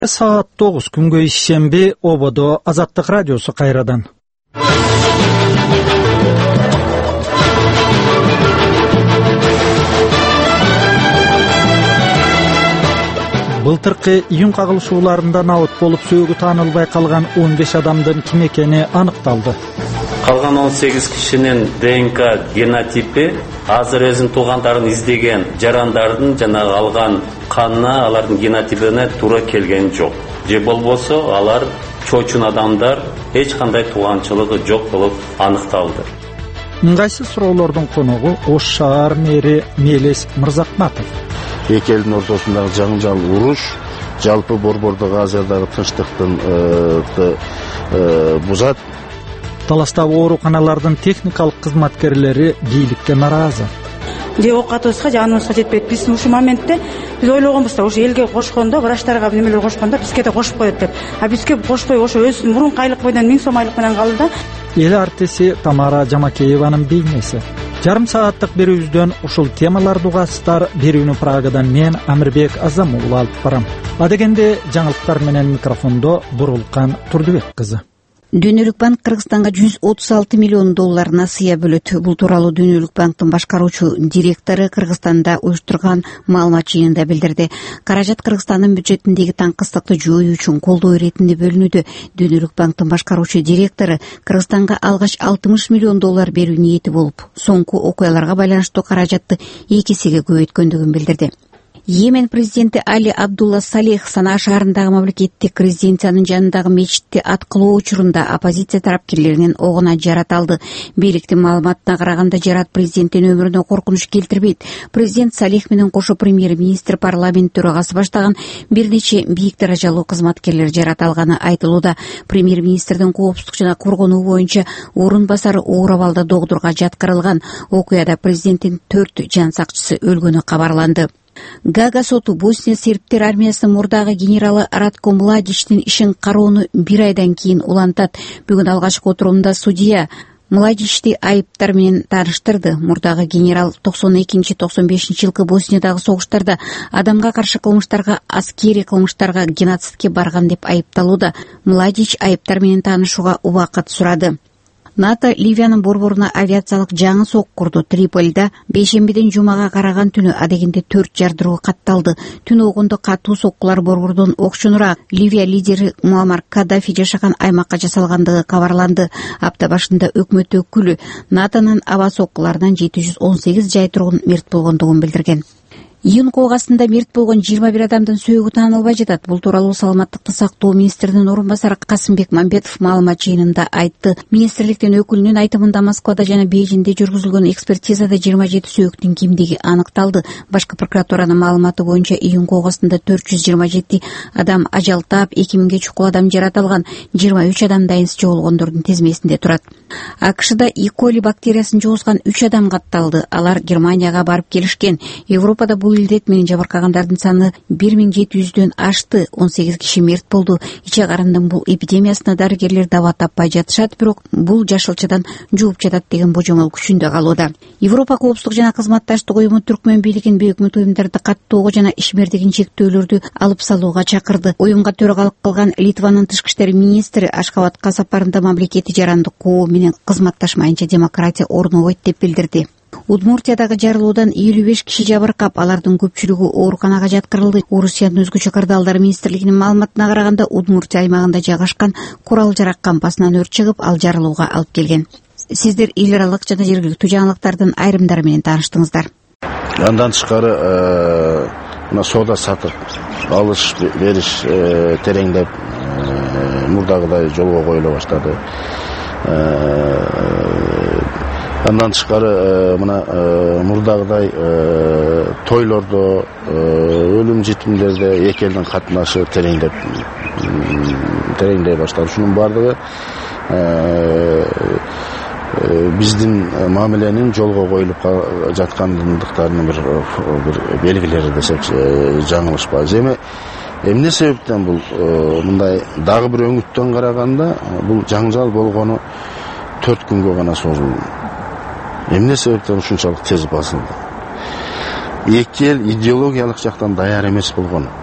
Saat 9 күнгө ишемби ободо Азаттык радиосу кайрадан. Былтыркы июнь кагылышууларында абот болуп сөөгү таанылбай калган 15 адамдын ким экени аныкталды. Калган 18 кишинин ДНК генотипи азыр өзүнүн туугандарын издеген жарандардын жана алган канына алардын генотипине туура келген жок. Же болбосо алар чоочун адамдар эч кандай тууганчылыгы жок болуп аныкталды. Ыңгайсыз суроолордун коногу Ош шаар мэри Мелес Мырзакматов. Эки элдин ортосундагы жаңжал уруш жалпы Борбордук Азиядагы тынчтыктын бузат. Таластагы ооруканалардын техникалык кызматкерлери бийликке наразы. Же окатыбызга, жаныбызга жетпейт. Биз ушул моментте биз ойлогонбуз да, ушу элге кошкондо, врачтарга немелер кошкондо бизге да кошуп коет деп. А бизге кошпой ошо өз мурунку айлык менен 1000 сом айлык менен калды да. Эл артиси Тамара Жамакееванын бейнеси. Жарым сааттык берүүбүздөн ушул темаларды угасыздар. Берүүнү Прагадан мен Амирбек Азамулла алып барам. Адегенде жаңылыктар менен микрофондо Бурулкан Турдубек кызы. Дүйнөлүк банк Кыргызстанга $136 миллион насыя бөлөт. Бул тууралуу Дүйнөлүк банктын башкаруучу директору Кыргызстанда уюштурган маалымат жыйынында билдирди. Каражат Кыргызстандын бюджетиндеги таңкыстыкты жоюу үчүн колдоо иретинде бөлүнүүдө. Дүйнөлүк банктын башкаруучу директору Кыргызстанга алгач $60 миллион берүү ниети болуп, соңку окуяларга байланыштуу каражатты 2 эсеге көбөйткөндүгүн билдирди. Йемен президенти Али Абдулла Салех Санаа шаарындагы мамлекеттик резиденциянын жанындагы мечитти аткылоо учурунда оппозиция тарапкерлеринин огуна жарат алды. Бийликтин маалыматына караганда жарат президенттин өмүрүнө коркунуч келтирбейт. Президент Салех менен кошо премьер-министр, парламент төрагасы баштаган бир нече бийик даражалуу кызматкерлер жарат алганы айтылууда. Премьер-министрдин коопсуздук жана коргонуу боюнча орун басары оор абалда догдурга жаткырылган. Окуяда президенттин 4 жан сакчысы өлгөнү кабарланды. Гага соту Босния сербтер армиясынын мурдагы генералы Радко Младичтин ишин кароону 1 айдан кийин улантат. Бүгүн алгачкы отурумда судья Младичти айыптар менен тааныштырды. Мурдагы генерал 92-95 жылкы Босниядагы согуштарда адамга каршы кылмыштарга, аскери кылмыштарга, геноцидке барган деп айыпталууда. Младич айыптар менен таанышууга убакыт сурады. НАТО Ливиянын борборуна авиациялык жаңы сок курду. Триполида бейшембиден жумага караган түнү адегенде 4 жардыруу катталды. Түн огондо катуу соккулар борбордон окшонураак Ливия лидери Муаммар Каддафи жашаган аймакка жасалгандыгы кабарланды. Апта башында өкмөт өкүлү НАТОнун аба соккуларынан 718 жай тургун мерт болгондугун билдирген. Июнь кооғасында мерт болгон 21 адамдын сөөгү таанылбай жатат. Бул тууралуу саламаттыкты сактоо министринин орун басары Касымбек Мамбетов маалымат жыйынында айтты. Министрликтин өкүлүнүн айтымында Москвада жана Бейжиңде жүргүзүлгөн экспертизада 27 сөөгүнүн кимдиги аныкталды. Башкы прокуратуранын маалыматы боюнча июнь кооғасында 427 адам ажал таап, 2000ге чукул адам жарат алган, 23 адам дайынсыз жоголгондордун тизмесинде турат. АКШда E. coli бактериясын жугузган 3 адам катталды. Алар Германияга барып келишкен. Европада бул илдет менен жабыркагандардын саны 1700дөн ашты. 18 киши мерт болду. Иче карындын бул эпидемиясына дарыгерлер даба таппай жатышат, бирок бул жашылчадан жууп жатат деген божомол күчүндө калууда. Европа коопсуздук жана кызматташтык уюму Түркмөн бийлигин бейөкмөт уюмдарды каттоого жана ишмердигин чектөөлөрдү алып салууга чакырды. Уюмга төрагалык кылган Литванын тышкы иштер министри Ашхабадка сапарында мамлекети жарандык коо менен кызматташмайынча демократия орнобойт деп билдирди. Удмуртиядагы жарылуудан 55 киши жабыркап, алардын көпчүлүгү ооруканага жаткырылды. Орусиянын өзгөчө кырдаалдар министрлигинин маалыматына караганда, Удмуртия аймагында жайгашкан курал-жарак кампасынан өрт чыгып, ал жарылууга алып келген. Сиздер эл аралык жана жергиликтүү жаңылыктардын айрымдары менен тааныштыңыздар. Андан тышкары мына соода сатык, алыш бериш тереңдеп мурдагыдай жолго коюла баштады. Андан тышкары мына мурдагыдай тойлордо, өлүм житимдерде эки элдин катнашы тереңдей баштады. Шунун бардыгы биздин мамиленин жолго коюлуп жаткандыктарынын бир белгилери десек жаңылышпайбыз. Эмне себептен бул мындай дагы бир өңүттөн караганда бул жаңжал болгону 4 күнгө гана созулду. Эмне себептен ушунчалык тез басылды? Эки эл идеологиялык жактан даяр эмес болгон.